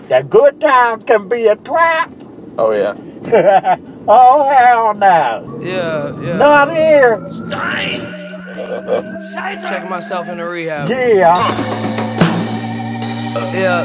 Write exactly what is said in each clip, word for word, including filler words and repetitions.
The good time can be a trap. Oh, yeah. Oh, hell no. Yeah, yeah. Not here. Checking myself in the rehab. Yeah. Yeah.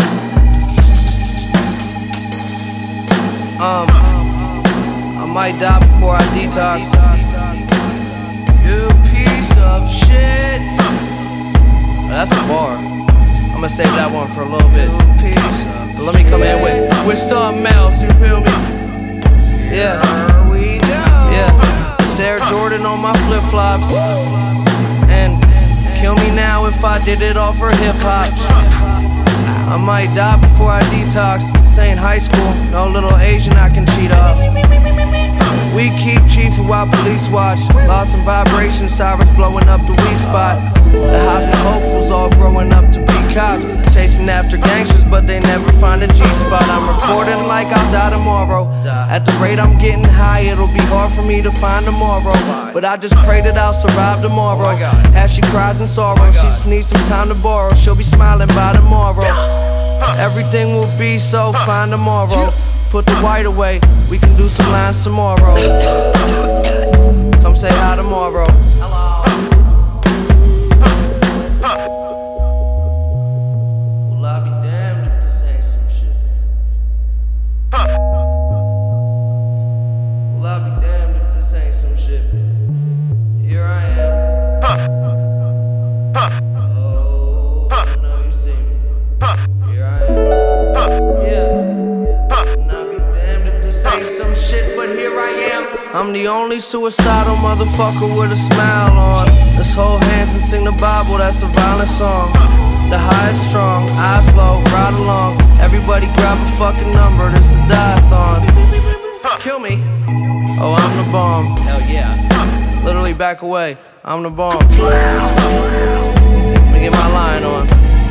Um, I might die before I detox. You piece of shit. Oh, that's a bar. I'm gonna save that one for a little bit. But let me come in with, with something else, you feel me? Yeah. Yeah. It's Air Jordan on my flip flops. And kill me now if I did it all for hip hop. I might die before I detox. This ain't high school, no little Asian I can cheat off. We keep chiefing while police watch. Lost in vibration, sirens blowing up the weed spot. The hot and hopefuls all growing up to be cops. Chasing after gangsters, but they never find a G-spot. I'm recording like I'll die tomorrow. At the rate I'm getting high, it'll be hard for me to find tomorrow. But I just pray that I'll survive tomorrow. As she cries in sorrow, she just needs some time to borrow. She'll be smiling by tomorrow. Everything will be so fine tomorrow. Put the white away, we can do some lines tomorrow. Come say hi tomorrow. Well, I'll be damned if this ain't some shit. Well, I'll be damned if this ain't some shit. Here I am. Oh, I know you see me. Here I am. Yeah. Some shit, but here I am. I'm the only suicidal motherfucker with a smile on. Let's hold hands and sing the Bible, that's a violent song. The high is strong, eyes low, ride along. Everybody grab a fucking number, this a die-a-thon. Kill me. Oh, I'm the bomb. Hell yeah. Literally back away, I'm the bomb. Let me get my line on.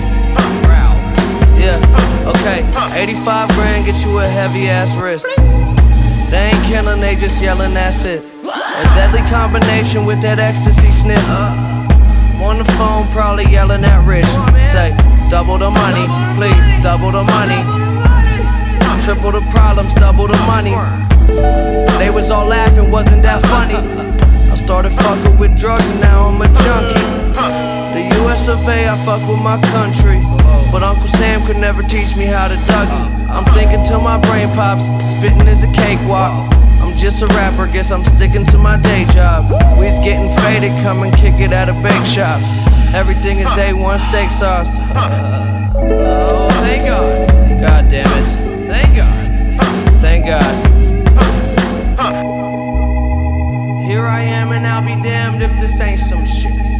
Yeah, okay. eighty-five grand get you a heavy ass wrist. They ain't killing, they just yelling, that's it. A deadly combination with that ecstasy sniff. On the phone, probably yelling at Rich. Say, double the money, please, double the money. Triple the problems, double the money. They was all laughing, wasn't that funny? I started fucking with drugs and now I'm a junkie. The U S of A, I fuck with my country. But Uncle Sam could never teach me how to Dougie. I'm thinking till my brain pops, spitting is a cakewalk. I'm just a rapper, guess I'm sticking to my day job. We's getting faded, come and kick it at a bake shop. Everything is A one steak sauce. Oh, thank God. God damn it. Thank God. Thank God. Here I am and I'll be damned if this ain't some shit.